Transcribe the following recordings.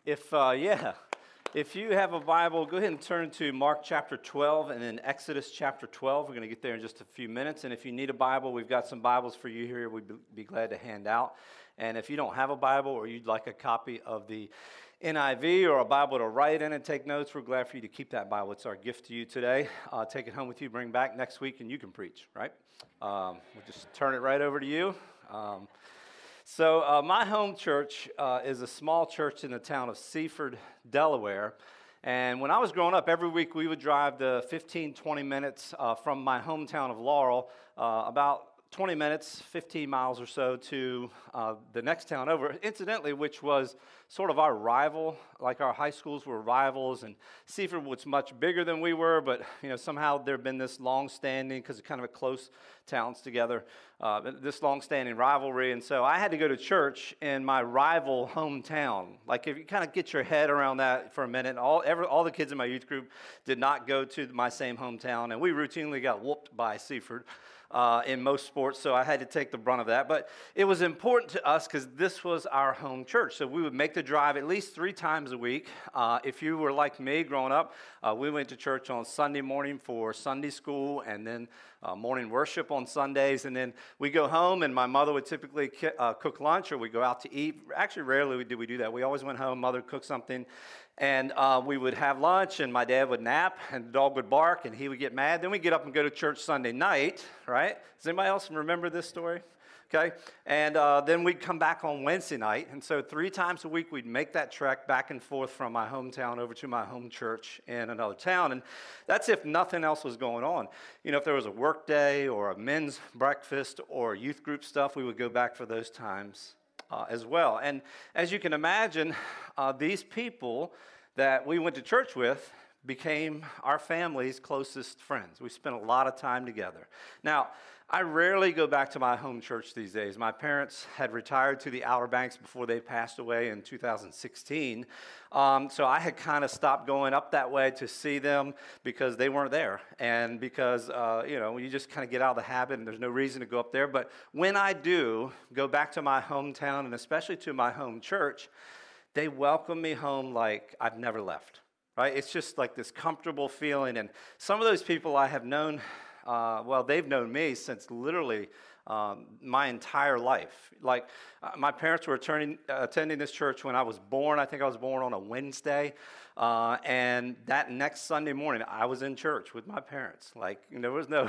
Yeah, if you have a Bible, go ahead and turn to Mark chapter 12 and then Exodus chapter 12. We're going to get there in just a few minutes. And if you need a Bible, we've got some Bibles for you here we'd be glad to hand out. And if you don't have a Bible or you'd like a copy of the NIV or a Bible to write in and take notes, we're glad for you to keep that Bible. It's our gift to you today. Take it home with you, bring it back next week, and you can preach, right? We'll just turn it right over to you. So my home church is a small church in the town of Seaford, Delaware. And when I was growing up, every week we would drive the 15, 20 minutes from my hometown of Laurel, about 20 minutes, 15 miles or so to the next town over, incidentally, which was sort of our rival. Like our high schools were rivals, and Seaford was much bigger than we were, but somehow there had been this long-standing, because it's kind of a close towns together, this long-standing rivalry. And so I had to go to church in my rival hometown. Like, if you kind of get your head around that for a minute, all the kids in my youth group did not go to my same hometown, and we routinely got whooped by Seaford in most sports, so I had to take the brunt of that. But it was important to us because this was our home church, so we would make the drive at least 3 times a week. If you were like me growing up, we went to church on Sunday morning for Sunday school, and then morning worship on Sundays, and then we go home, and my mother would typically cook lunch, or we'd go out to eat. Actually, rarely did we do that. We always went home, mother cooked something, and we would have lunch, and my dad would nap, and the dog would bark, and he would get mad. Then we'd get up and go to church Sunday night, right? Does anybody else remember this story? Okay, and then we'd come back on Wednesday night, and so 3 times a week we'd make that trek back and forth from my hometown over to my home church in another town, and that's if nothing else was going on. If there was a work day or a men's breakfast or youth group stuff, we would go back for those times as well. And as you can imagine, these people that we went to church with became our family's closest friends. We spent a lot of time together. Now, I rarely go back to my home church these days. My parents had retired to the Outer Banks before they passed away in 2016. So I had kind of stopped going up that way to see them because they weren't there. And because, you just kind of get out of the habit and there's no reason to go up there. But when I do go back to my hometown and especially to my home church, they welcome me home like I've never left. Right? It's just like this comfortable feeling. And some of those people I have known, they've known me since literally my entire life. Like, my parents were attending this church when I was born. I think I was born on a Wednesday. And that next Sunday morning, I was in church with my parents. Like, there was no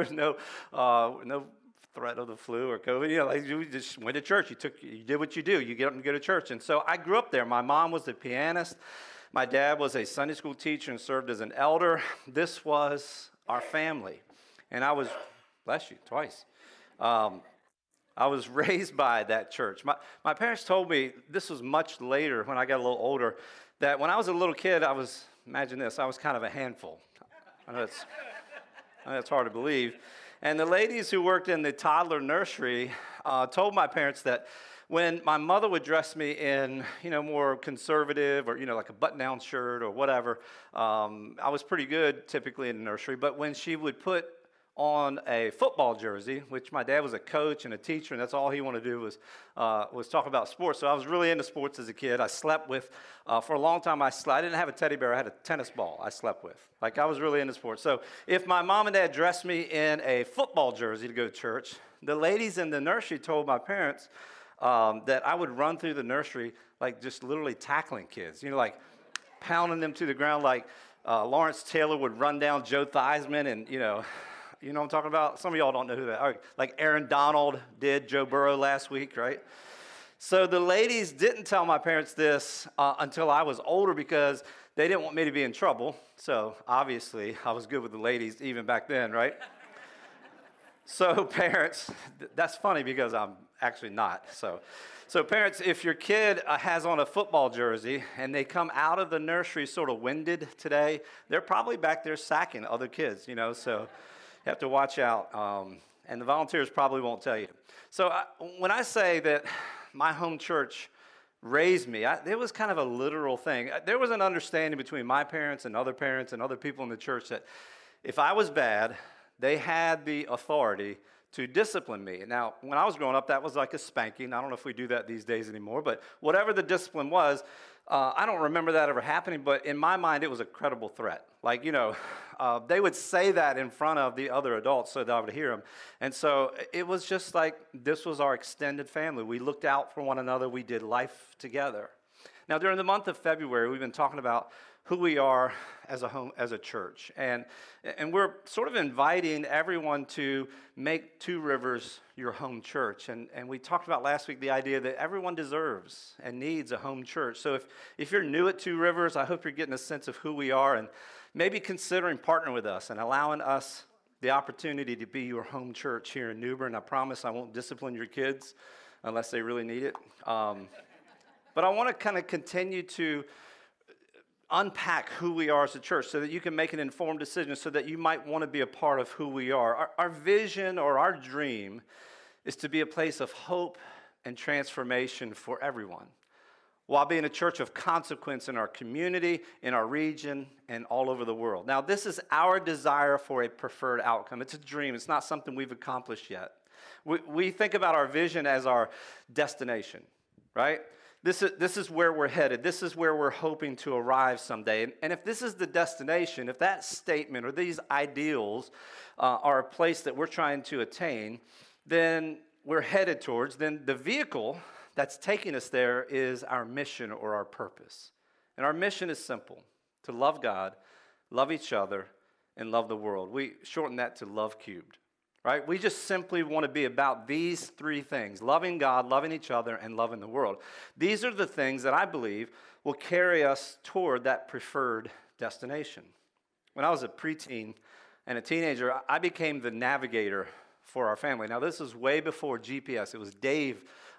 threat of the flu or COVID. You just went to church. You did what you do. You get up and go to church. And so I grew up there. My mom was a pianist. My dad was a Sunday school teacher and served as an elder. This was our family. And I was, bless you, twice. I was raised by that church. My parents told me, this was much later when I got a little older, that when I was a little kid, imagine this, I was kind of a handful. I know it's hard to believe. And the ladies who worked in the toddler nursery told my parents that when my mother would dress me in, more conservative or, like a button-down shirt or whatever, I was pretty good typically in the nursery. But when she would put on a football jersey, which my dad was a coach and a teacher, and that's all he wanted to do was talk about sports. So I was really into sports as a kid. I slept with, for a long time, I didn't have a teddy bear. I had a tennis ball I slept with. Like, I was really into sports. So if my mom and dad dressed me in a football jersey to go to church, the ladies in the nursery told my parents that I would run through the nursery, like just literally tackling kids, like pounding them to the ground, like Lawrence Taylor would run down Joe Theismann, and you know what I'm talking about? Some of y'all don't know who that is. Like Aaron Donald did Joe Burrow last week, right? So the ladies didn't tell my parents this until I was older because they didn't want me to be in trouble. So obviously I was good with the ladies even back then, right? So parents, that's funny because I'm actually not. So parents, if your kid has on a football jersey and they come out of the nursery sort of winded today, they're probably back there sacking other kids, so you have to watch out. And the volunteers probably won't tell you. So when I say that my home church raised me, it was kind of a literal thing. There was an understanding between my parents and other people in the church that if I was bad, they had the authority to discipline me. Now, when I was growing up, that was like a spanking. I don't know if we do that these days anymore, but whatever the discipline was, I don't remember that ever happening, but in my mind, it was a credible threat. Like, they would say that in front of the other adults so that I would hear them. And so it was just like this was our extended family. We looked out for one another. We did life together. Now, during the month of February, we've been talking about who we are as a church. And we're sort of inviting everyone to make Two Rivers your home church. And we talked about last week the idea that everyone deserves and needs a home church. So if you're new at Two Rivers, I hope you're getting a sense of who we are and maybe considering partnering with us and allowing us the opportunity to be your home church here in New Bern. I promise I won't discipline your kids unless they really need it. But I want to kind of continue to unpack who we are as a church so that you can make an informed decision so that you might want to be a part of who we are. Our vision or our dream is to be a place of hope and transformation for everyone, while being a church of consequence in our community, in our region, and all over the world. Now, this is our desire for a preferred outcome. It's a dream. It's not something we've accomplished yet. We think about our vision as our destination, right? This is where we're headed. This is where we're hoping to arrive someday. And if this is the destination, if that statement or these ideals are a place that we're trying to attain, then we're headed towards, then the vehicle that's taking us there is our mission or our purpose. And our mission is simple: to love God, love each other, and love the world. We shorten that to Love Cubed. Right? We just simply want to be about these three things: loving God, loving each other, and loving the world. These are the things that I believe will carry us toward that preferred destination. When I was a preteen and a teenager, I became the navigator for our family. Now, this was way before GPS. It was Dave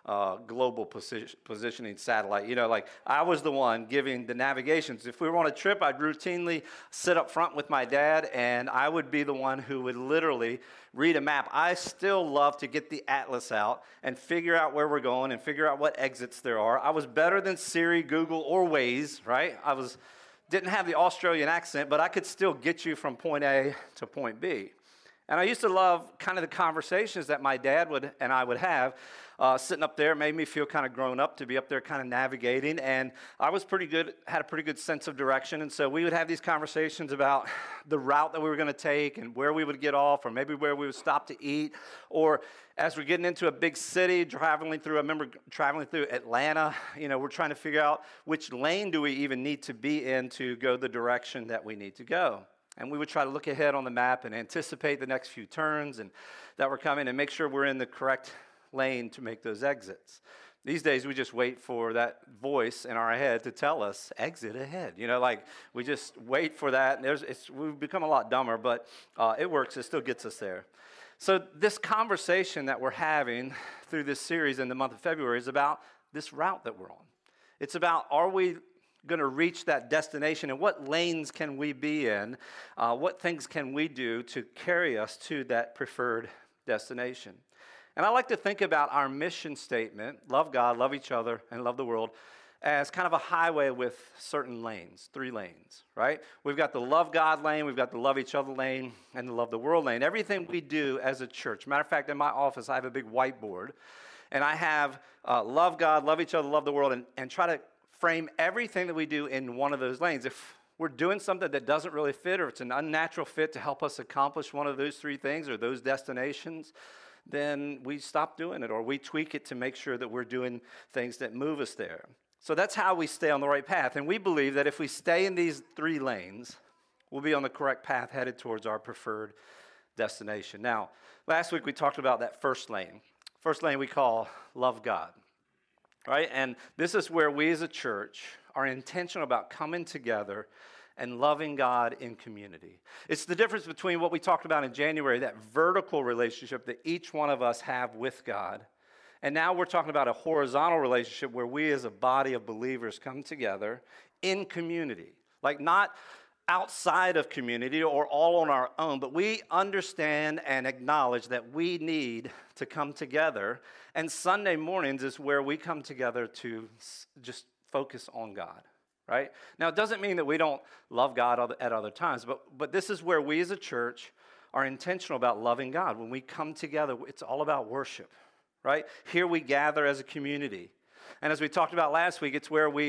global positioning satellite. Like I was the one giving the navigations. If we were on a trip, I'd routinely sit up front with my dad, and I would be the one who would literally read a map. I still love to get the atlas out and figure out where we're going and figure out what exits there are. I was better than Siri, Google, or Waze, right? Didn't have the Australian accent, but I could still get you from point A to point B. And I used to love kind of the conversations that my dad and I would have. Sitting up there made me feel kind of grown up to be up there kind of navigating. And I was had a pretty good sense of direction. And so we would have these conversations about the route that we were going to take and where we would get off, or maybe where we would stop to eat. Or as we're getting into a big city, I remember traveling through Atlanta, we're trying to figure out which lane do we even need to be in to go the direction that we need to go. And we would try to look ahead on the map and anticipate the next few turns and that were coming and make sure we're in the correct lane to make those exits. These days, we just wait for that voice in our head to tell us, exit ahead. We just wait for that. And we've become a lot dumber, but it works. It still gets us there. So this conversation that we're having through this series in the month of February is about this route that we're on. It's about, are we going to reach that destination, and what lanes can we be in? What things can we do to carry us to that preferred destination? And I like to think about our mission statement, love God, love each other, and love the world, as kind of a highway with certain lanes, 3 lanes, right? We've got the love God lane, we've got the love each other lane, and the love the world lane. Everything we do as a church. Matter of fact, in my office, I have a big whiteboard, and I have love God, love each other, love the world, and try to frame everything that we do in one of those lanes. If we're doing something that doesn't really fit, or it's an unnatural fit to help us accomplish one of those 3 things or those destinations, then we stop doing it, or we tweak it to make sure that we're doing things that move us there. So that's how we stay on the right path. And we believe that if we stay in these 3 lanes, we'll be on the correct path headed towards our preferred destination. Now, last week we talked about that first lane. First lane we call love God. Right? And this is where we as a church are intentional about coming together and loving God in community. It's the difference between what we talked about in January, that vertical relationship that each one of us have with God. And now we're talking about a horizontal relationship where we as a body of believers come together in community. Like not outside of community or all on our own, but we understand and acknowledge that we need to come together. And Sunday mornings is where we come together to just focus on God, right? Now, it doesn't mean that we don't love God at other times, but this is where we as a church are intentional about loving God. When we come together, it's all about worship, right? Here we gather as a community. And as we talked about last week, it's where we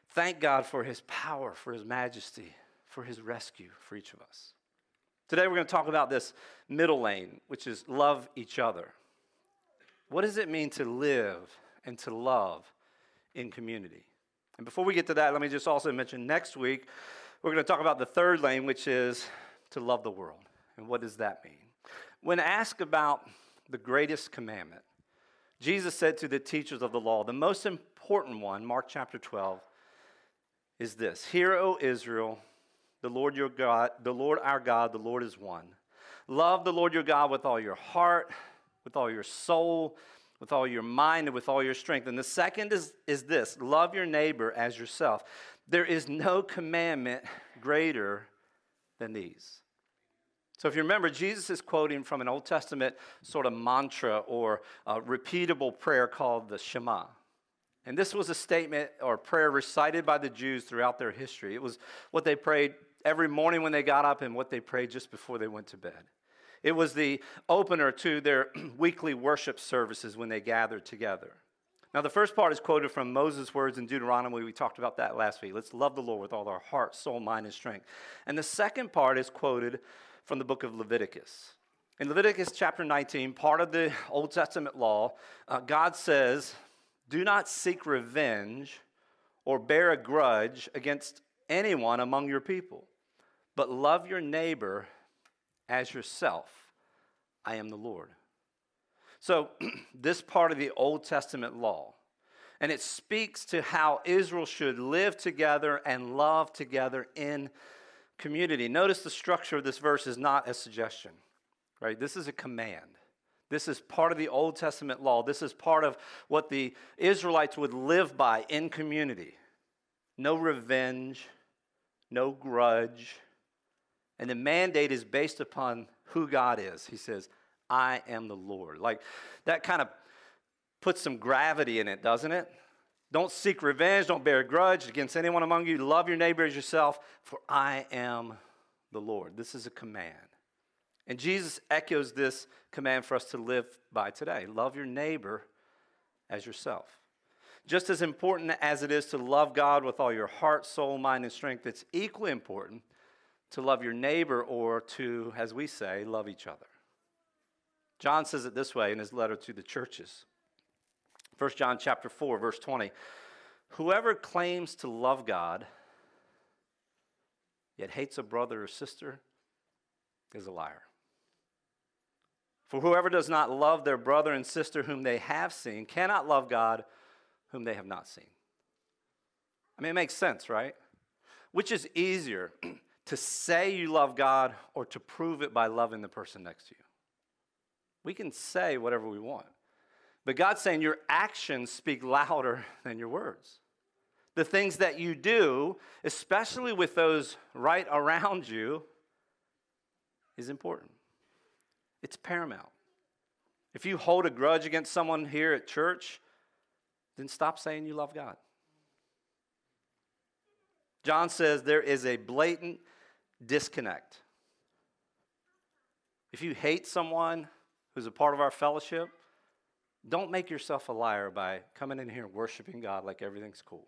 Thank God for his power, for his majesty, for his rescue for each of us. Today we're going to talk about this middle lane, which is love each other. What does it mean to live and to love in community? And before we get to that, let me just also mention next week, we're going to talk about the third lane, which is to love the world. And what does that mean? When asked about the greatest commandment, Jesus said to the teachers of the law, the most important one, Mark chapter 12, is this: Hear, O Israel, the Lord your God, the Lord our God, the Lord is one. Love the Lord your God with all your heart, with all your soul, with all your mind, and with all your strength. And the second is this: love your neighbor as yourself. There is no commandment greater than these. So if you remember, Jesus is quoting from an Old Testament sort of mantra or repeatable prayer called the Shema. And this was a statement or prayer recited by the Jews throughout their history. It was what they prayed every morning when they got up and what they prayed just before they went to bed. It was the opener to their weekly worship services when they gathered together. Now, the first part is quoted from Moses' words in Deuteronomy. We talked about that last week. Let's love the Lord with all our heart, soul, mind, and strength. And the second part is quoted from the book of Leviticus. In Leviticus chapter 19, part of the Old Testament law, God says, do not seek revenge or bear a grudge against anyone among your people, but love your neighbor as yourself. I am the Lord. So this part of the Old Testament law, and it speaks to how Israel should live together and love together in community. Notice the structure of this verse is not a suggestion, right? This is a command. This is part of the Old Testament law. This is part of what the Israelites would live by in community. No revenge, no grudge. And the mandate is based upon who God is. He says, I am the Lord. Like, that kind of puts some gravity in it, doesn't it? Don't seek revenge. Don't bear a grudge against anyone among you. Love your neighbor as yourself, for I am the Lord. This is a command. And Jesus echoes this command for us to live by today. Love your neighbor as yourself. Just as important as it is to love God with all your heart, soul, mind, and strength, it's equally important to love your neighbor, or to, as we say, love each other. John says it this way in his letter to the churches. 1 John chapter 4, verse 20. Whoever claims to love God, yet hates a brother or sister, is a liar. For whoever does not love their brother and sister whom they have seen cannot love God whom they have not seen. I mean, it makes sense, right? Which is easier, to say you love God or to prove it by loving the person next to you? We can say whatever we want. But God's saying your actions speak louder than your words. The things that you do, especially with those right around you, is important. It's paramount. If you hold a grudge against someone here at church, then stop saying you love God. John says there is a blatant disconnect. If you hate someone who's a part of our fellowship, don't make yourself a liar by coming in here and worshiping God like everything's cool.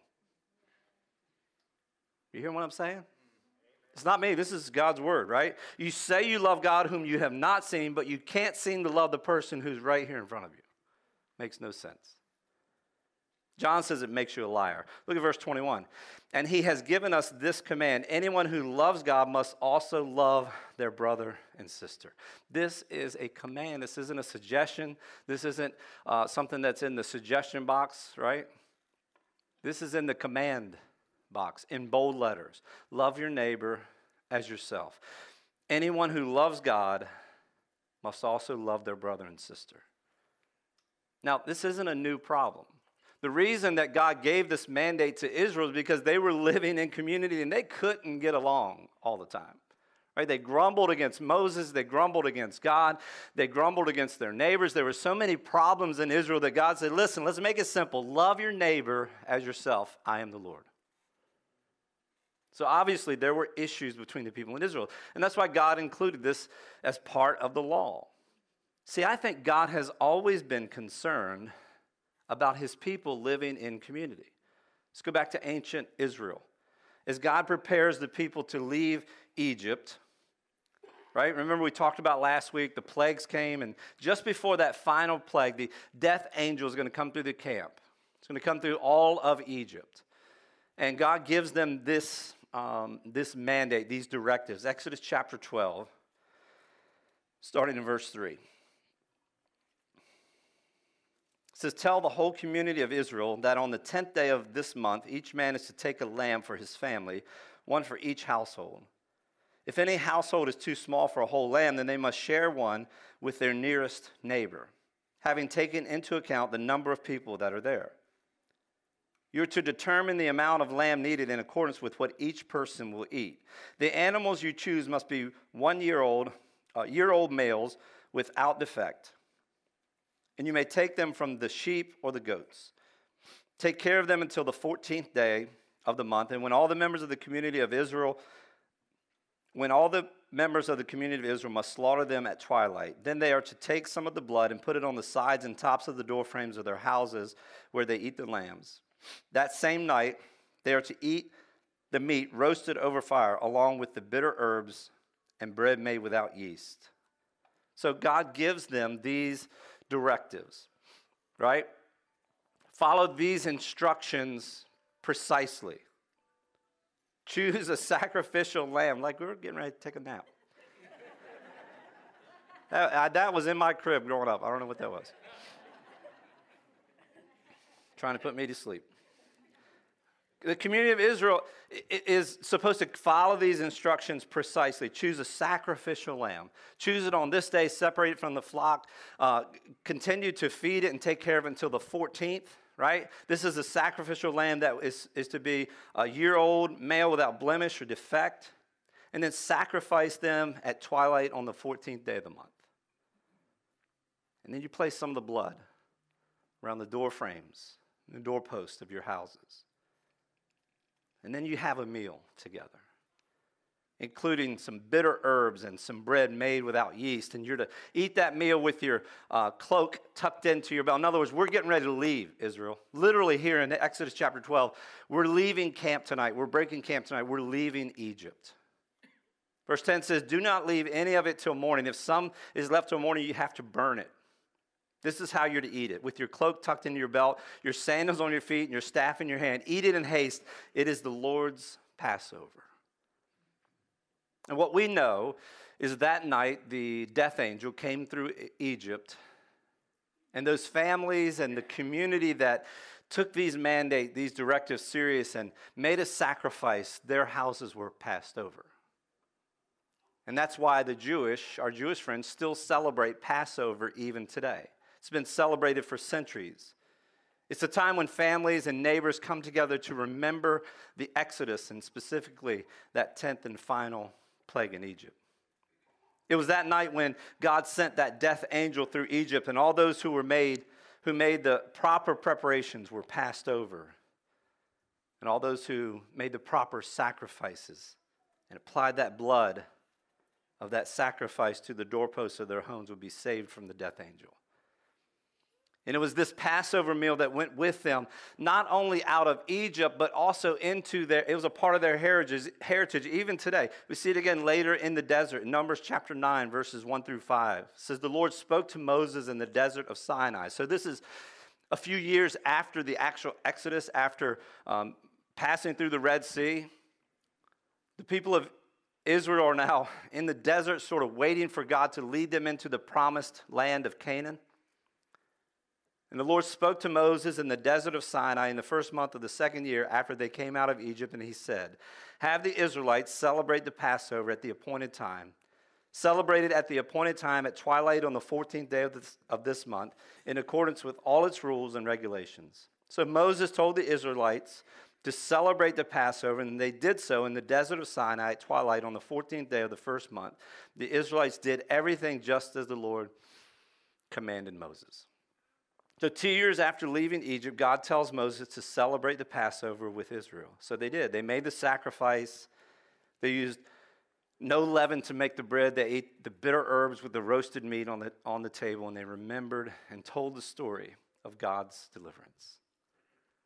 You hear what I'm saying? It's not me. This is God's word, right? You say you love God whom you have not seen, but you can't seem to love the person who's right here in front of you. Makes no sense. John says it makes you a liar. Look at verse 21. And he has given us this command: anyone who loves God must also love their brother and sister. This is a command. This isn't a suggestion. This isn't something that's in the suggestion box, right? This is in the command box in bold letters. Love your neighbor as yourself. Anyone who loves God must also love their brother and sister. Now, this isn't a new problem. The reason that God gave this mandate to Israel is because they were living in community and they couldn't get along all the time. Right? They grumbled against Moses. They grumbled against God. They grumbled against their neighbors. There were so many problems in Israel that God said, listen, let's make it simple. Love your neighbor as yourself. I am the Lord. So obviously there were issues between the people in Israel. And that's why God included this as part of the law. See, I think God has always been concerned about his people living in community. Let's go back to ancient Israel. As God prepares the people to leave Egypt, right? Remember we talked about last week, the plagues came, and just before that final plague, the death angel is going to come through the camp. It's going to come through all of Egypt. And God gives them this mandate, these directives. Exodus chapter 12, starting in verse 3. It says, "Tell the whole community of Israel that on the 10th day of this month, each man is to take a lamb for his family, one for each household. If any household is too small for a whole lamb, then they must share one with their nearest neighbor, having taken into account the number of people that are there. You're to determine the amount of lamb needed in accordance with what each person will eat. The animals you choose must be 1 year old males without defect. And you may take them from the sheep or the goats. Take care of them until the 14th day of the month. And when all the members of the community of Israel must slaughter them at twilight, then they are to take some of the blood and put it on the sides and tops of the door frames of their houses where they eat the lambs. That same night, they are to eat the meat roasted over fire, along with the bitter herbs and bread made without yeast." So God gives them these directives, right? Follow these instructions precisely. Choose a sacrificial lamb. Like we were getting ready to take a nap. That was in my crib growing up. I don't know what that was. Trying to put me to sleep. The community of Israel is supposed to follow these instructions precisely. Choose a sacrificial lamb. Choose it on this day, separate it from the flock. Continue to feed it and take care of it until the 14th, right? This is a sacrificial lamb that is to be a year-old male without blemish or defect. And then sacrifice them at twilight on the 14th day of the month. And then you place some of the blood around the door frames, the doorposts of your houses. And then you have a meal together, including some bitter herbs and some bread made without yeast. And you're to eat that meal with your cloak tucked into your belt. In other words, we're getting ready to leave Israel. Literally here in Exodus chapter 12, we're leaving camp tonight. We're breaking camp tonight. We're leaving Egypt. Verse 10 says, "Do not leave any of it till morning. If some is left till morning, you have to burn it. This is how you're to eat it. With your cloak tucked into your belt, your sandals on your feet, and your staff in your hand. Eat it in haste. It is the Lord's Passover." And what we know is that night the death angel came through Egypt. And those families and the community that took these directives serious and made a sacrifice, their houses were passed over. And that's why our Jewish friends still celebrate Passover even today. It's been celebrated for centuries. It's a time when families and neighbors come together to remember the Exodus and specifically that 10th and final plague in Egypt. It was that night when God sent that death angel through Egypt, and all those who made the proper preparations were passed over. And all those who made the proper sacrifices and applied that blood of that sacrifice to the doorposts of their homes would be saved from the death angel. And it was this Passover meal that went with them, not only out of Egypt, but also it was a part of their heritage even today. We see it again later in the desert, in Numbers chapter 9, verses 1 through 5. It says, "The Lord spoke to Moses in the desert of Sinai." So this is a few years after the actual Exodus, after passing through the Red Sea. The people of Israel are now in the desert, sort of waiting for God to lead them into the promised land of Canaan. And the Lord spoke to Moses in the desert of Sinai in the first month of the second year after they came out of Egypt, and he said, "Have the Israelites celebrate the Passover at the appointed time. Celebrate it at the appointed time at twilight on the 14th day of this month, in accordance with all its rules and regulations." So Moses told the Israelites to celebrate the Passover, and they did so in the desert of Sinai at twilight on the 14th day of the first month. The Israelites did everything just as the Lord commanded Moses. So 2 years after leaving Egypt, God tells Moses to celebrate the Passover with Israel. So they did. They made the sacrifice. They used no leaven to make the bread. They ate the bitter herbs with the roasted meat on the table, and they remembered and told the story of God's deliverance.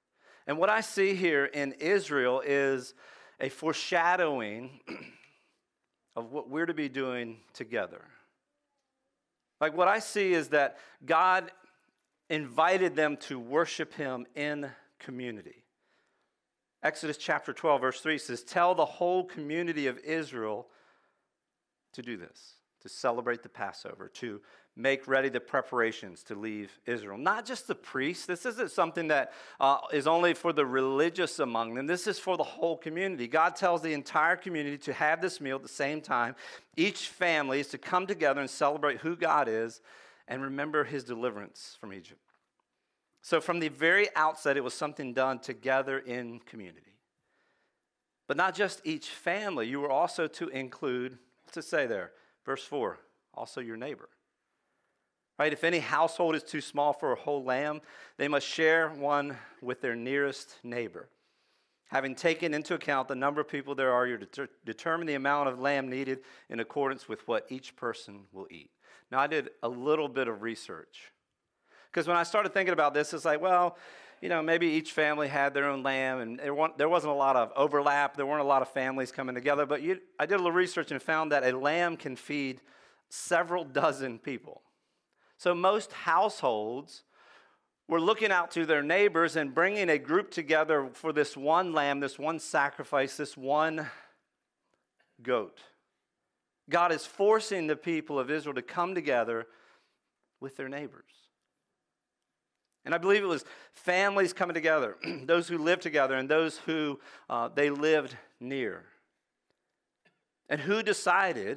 And what I see here in Israel is a foreshadowing of what we're to be doing together. Like what I see is that God invited them to worship him in community. Exodus chapter 12, verse 3 says, "Tell the whole community of Israel to do this, to celebrate the Passover, to make ready the preparations to leave Israel." Not just the priests. This isn't something that is only for the religious among them. This is for the whole community. God tells the entire community to have this meal at the same time. Each family is to come together and celebrate who God is and remember his deliverance from Egypt. So from the very outset, it was something done together in community. But not just each family. You were also to include, what's it say there? Verse 4, also your neighbor. Right? If any household is too small for a whole lamb, they must share one with their nearest neighbor. Having taken into account the number of people there are, you're to determine the amount of lamb needed in accordance with what each person will eat. Now, I did a little bit of research. Because when I started thinking about this, it's like, well, maybe each family had their own lamb, and there wasn't a lot of overlap. There weren't a lot of families coming together. But I did a little research and found that a lamb can feed several dozen people. So most households were looking out to their neighbors and bringing a group together for this one lamb, this one sacrifice, this one goat. God is forcing the people of Israel to come together with their neighbors. And I believe it was families coming together, those who lived together and those who they lived near. And who decided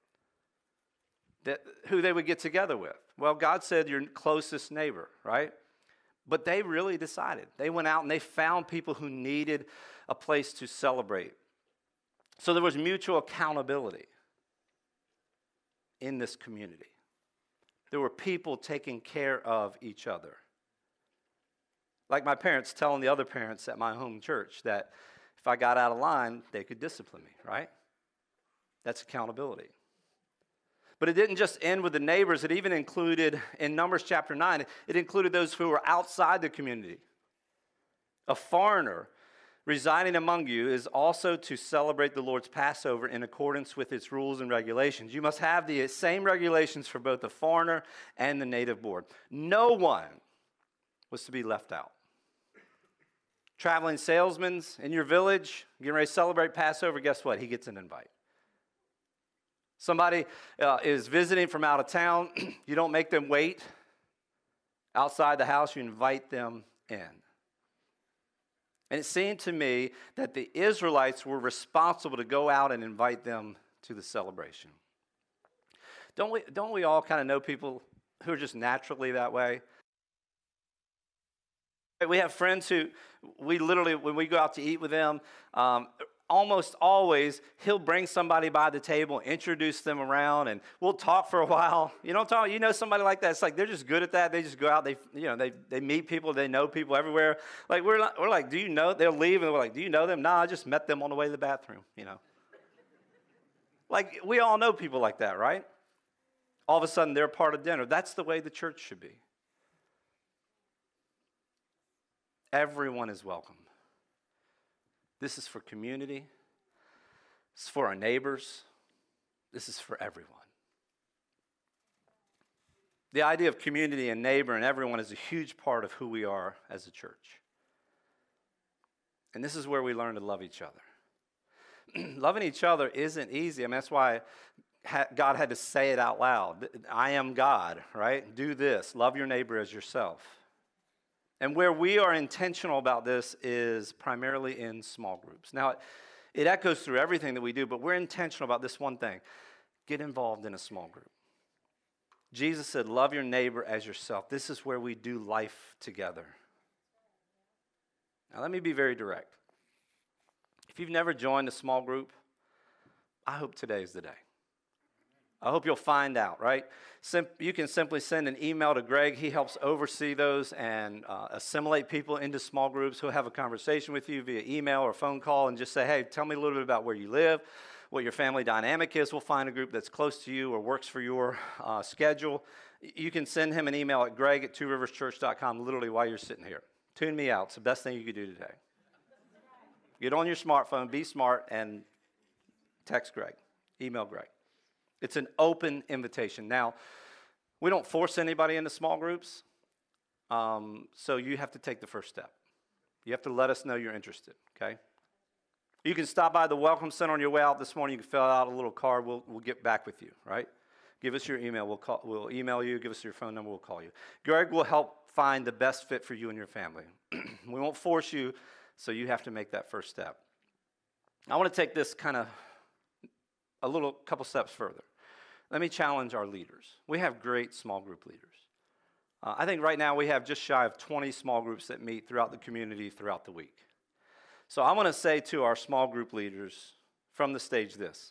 who they would get together with? Well, God said your closest neighbor, right? But they really decided. They went out and they found people who needed a place to celebrate. So there was mutual accountability in this community. There were people taking care of each other. Like my parents telling the other parents at my home church that if I got out of line, they could discipline me, right? That's accountability. But it didn't just end with the neighbors. It even included, in Numbers chapter 9, it included those who were outside the community. A foreigner residing among you is also to celebrate the Lord's Passover in accordance with its rules and regulations. You must have the same regulations for both the foreigner and the native born. No one was to be left out. Traveling salesmen in your village, getting ready to celebrate Passover, guess what? He gets an invite. Somebody is visiting from out of town. You don't make them wait outside the house. You invite them in. And it seemed to me that the Israelites were responsible to go out and invite them to the celebration. Don't we all kind of know people who are just naturally that way? We have friends who we literally, when we go out to eat with them, almost always, he'll bring somebody by the table, introduce them around, and we'll talk for a while. You know somebody like that. It's like they're just good at that. They just go out. They meet people. They know people everywhere. Like we're like, do you know? They'll leave and we're like, do you know them? No, I just met them on the way to the bathroom. Like we all know people like that, right? All of a sudden they're part of dinner. That's the way the church should be. Everyone is welcome. This is for community. This is for our neighbors. This is for everyone. The idea of community and neighbor and everyone is a huge part of who we are as a church. And this is where we learn to love each other. Loving each other isn't easy. I mean, that's why God had to say it out loud. I am God, right? Do this. Love your neighbor as yourself. And where we are intentional about this is primarily in small groups. Now, it echoes through everything that we do, but we're intentional about this one thing. Get involved in a small group. Jesus said, love your neighbor as yourself. This is where we do life together. Now, let me be very direct. If you've never joined a small group, I hope today is the day. I hope you'll find out, right? You can simply send an email to Greg. He helps oversee those and assimilate people into small groups. He'll have a conversation with you via email or phone call and just say, hey, tell me a little bit about where you live, what your family dynamic is. We'll find a group that's close to you or works for your schedule. You can send him an email at greg@tworiverschurch.com literally while you're sitting here. Tune me out. It's the best thing you could do today. Get on your smartphone, be smart, and text Greg, email Greg. It's an open invitation. Now, we don't force anybody into small groups, so you have to take the first step. You have to let us know you're interested, okay? You can stop by the Welcome Center on your way out this morning. You can fill out a little card. We'll get back with you, right? Give us your email. We'll email you. Give us your phone number. We'll call you. Greg will help find the best fit for you and your family. We won't force you, so you have to make that first step. I want to take this kind of a couple steps further. Let me challenge our leaders. We have great small group leaders. I think right now we have just shy of 20 small groups that meet throughout the community throughout the week. So I want to say to our small group leaders from the stage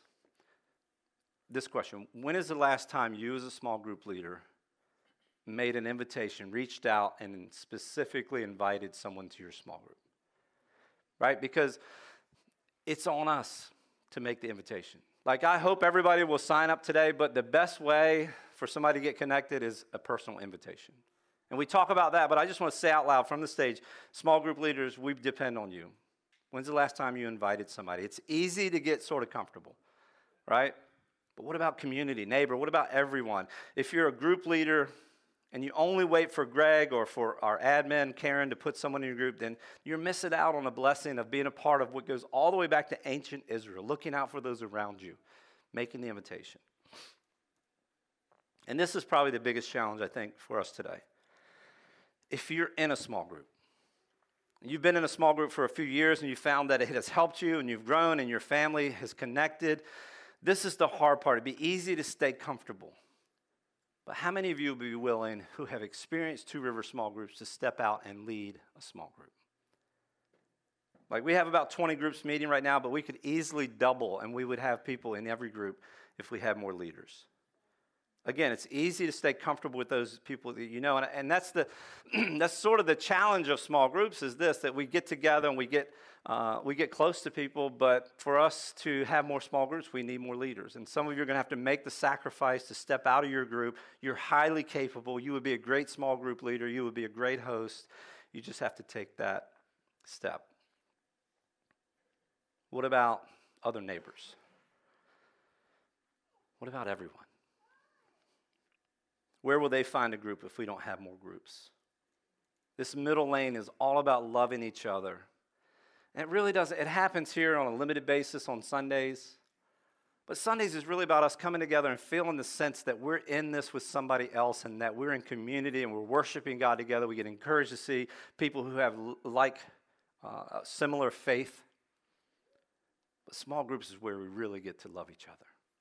this question. When is the last time you as a small group leader made an invitation, reached out, and specifically invited someone to your small group? Right? Because it's on us to make the invitation. Like, I hope everybody will sign up today, but the best way for somebody to get connected is a personal invitation. And we talk about that, but I just want to say out loud from the stage, small group leaders, we depend on you. When's the last time you invited somebody? It's easy to get sort of comfortable, right? But what about community, neighbor? What about everyone? If you're a group leader and you only wait for Greg or for our admin, Karen, to put someone in your group, then you're missing out on a blessing of being a part of what goes all the way back to ancient Israel, looking out for those around you, making the invitation. And this is probably the biggest challenge, I think, for us today. If you're in a small group, you've been in a small group for a few years and you found that it has helped you and you've grown and your family has connected, this is the hard part. It'd be easy to stay comfortable. But how many of you would be willing, who have experienced Two River small groups, to step out and lead a small group? Like, we have about 20 groups meeting right now, but we could easily double, and we would have people in every group if we had more leaders. Again, it's easy to stay comfortable with those people that you know, and that's that's sort of the challenge of small groups, is this, that we get together and we get close to people, but for us to have more small groups, we need more leaders. And some of you are going to have to make the sacrifice to step out of your group. You're highly capable. You would be a great small group leader. You would be a great host. You just have to take that step. What about other neighbors? What about everyone? Where will they find a group if we don't have more groups? This middle lane is all about loving each other. And it really does. It happens here on a limited basis on Sundays. But Sundays is really about us coming together and feeling the sense that we're in this with somebody else and that we're in community and we're worshiping God together. We get encouraged to see people who have similar faith. But small groups is where we really get to love each other.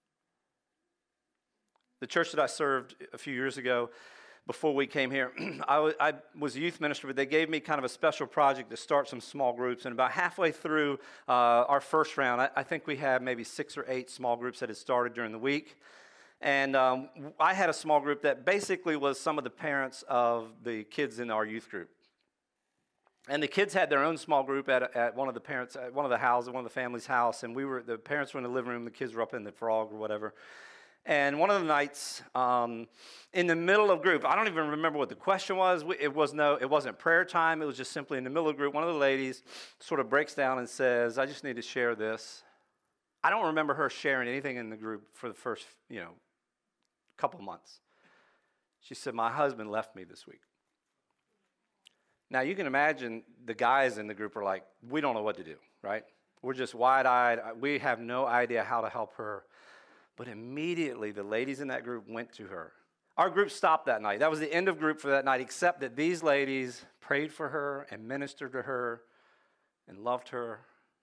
The church that I served a few years ago, before we came here, I was a youth minister, but they gave me kind of a special project to start some small groups. And about halfway through our first round, I think we had maybe 6 or 8 small groups that had started during the week. And I had a small group that basically was some of the parents of the kids in our youth group. And the kids had their own small group at one of the parents, at one of the houses, one of the family's house. And the parents were in the living room, the kids were up in the frog or whatever. And one of the nights, in the middle of group, I don't even remember what the question was. It wasn't prayer time. It was just simply in the middle of group. One of the ladies sort of breaks down and says, "I just need to share this." I don't remember her sharing anything in the group for the first, couple months. She said, "My husband left me this week." Now, you can imagine the guys in the group are like, "We don't know what to do," right? We're just wide-eyed. We have no idea how to help her. But immediately, the ladies in that group went to her. Our group stopped that night. That was the end of group for that night, except that these ladies prayed for her and ministered to her and loved her.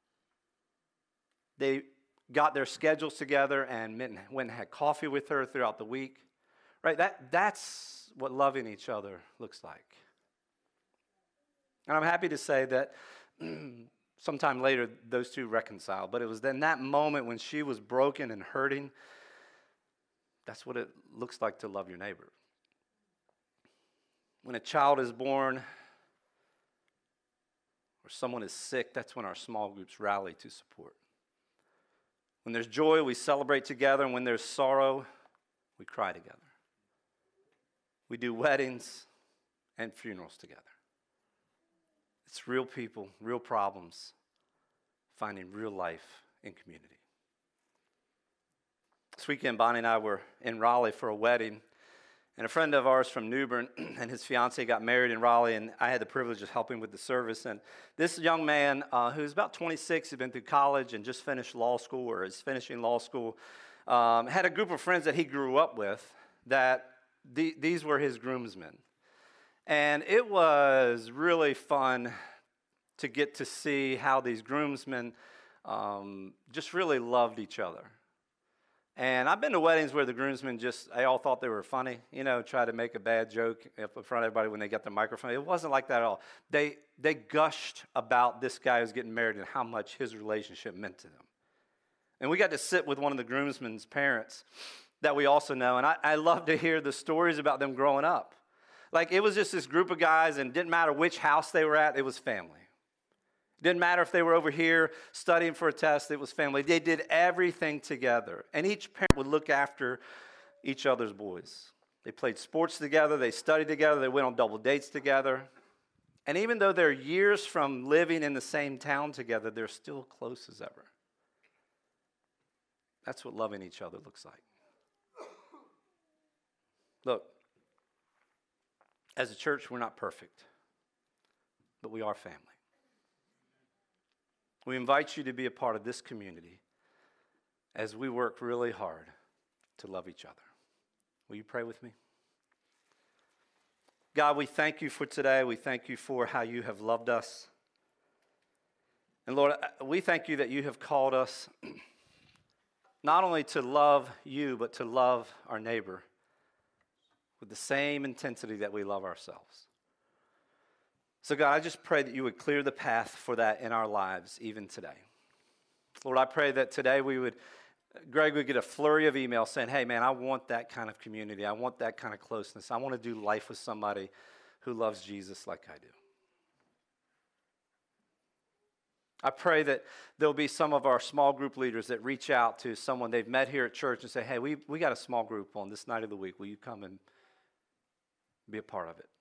They got their schedules together and went and had coffee with her throughout the week. Right? That's what loving each other looks like. And I'm happy to say that sometime later, those two reconciled. But it was then that moment when she was broken and hurting, that's what it looks like to love your neighbor. When a child is born or someone is sick, that's when our small groups rally to support. When there's joy, we celebrate together. And when there's sorrow, we cry together. We do weddings and funerals together. It's real people, real problems, finding real life in community. This weekend, Bonnie and I were in Raleigh for a wedding, and a friend of ours from New Bern and his fiancée got married in Raleigh, and I had the privilege of helping with the service. And this young man, who's about 26, had been through college and just finished law school, or is finishing law school, had a group of friends that he grew up with that these were his groomsmen. And it was really fun to get to see how these groomsmen just really loved each other. And I've been to weddings where the groomsmen they all thought they were funny, try to make a bad joke in front of everybody when they got the microphone. It wasn't like that at all. They gushed about this guy who's getting married and how much his relationship meant to them. And we got to sit with one of the groomsmen's parents that we also know, and I love to hear the stories about them growing up. Like, it was just this group of guys, and it didn't matter which house they were at, it was family. Didn't matter if they were over here studying for a test, it was family. They did everything together. And each parent would look after each other's boys. They played sports together, they studied together, they went on double dates together. And even though they're years from living in the same town together, they're still close as ever. That's what loving each other looks like. Look, as a church, we're not perfect, but we are family. We invite you to be a part of this community as we work really hard to love each other. Will you pray with me? God, we thank you for today. We thank you for how you have loved us. And Lord, we thank you that you have called us not only to love you, but to love our neighbor with the same intensity that we love ourselves. So God, I just pray that you would clear the path for that in our lives even today. Lord, I pray that today Greg would get a flurry of emails saying, hey man, I want that kind of community. I want that kind of closeness. I want to do life with somebody who loves Jesus like I do. I pray that there'll be some of our small group leaders that reach out to someone they've met here at church and say, hey, we got a small group on this night of the week. Will you come and be a part of it?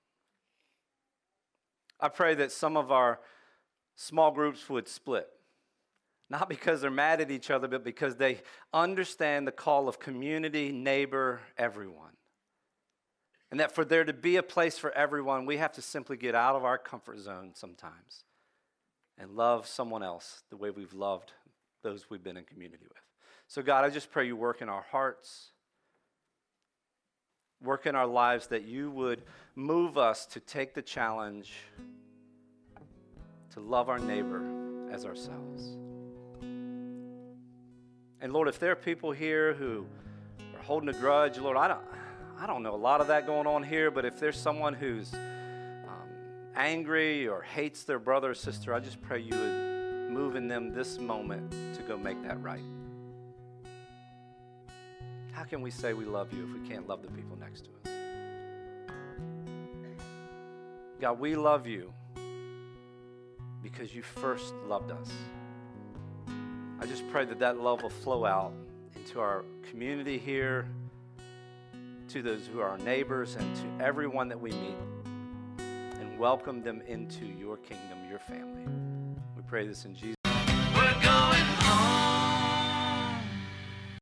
I pray that some of our small groups would split, not because they're mad at each other, but because they understand the call of community, neighbor, everyone. And that for there to be a place for everyone, we have to simply get out of our comfort zone sometimes and love someone else the way we've loved those we've been in community with. So God, I just pray you work in our hearts, work in our lives, that you would move us to take the challenge to love our neighbor as ourselves. And Lord, if there are people here who are holding a grudge, Lord, I don't know a lot of that going on here, but if there's someone who's angry or hates their brother or sister, I just pray you would move in them this moment to go make that right. How can we say we love you if we can't love the people next to us? God, we love you because you first loved us. I just pray that that love will flow out into our community here, to those who are our neighbors, and to everyone that we meet, and welcome them into your kingdom, your family. We pray this in Jesus' name.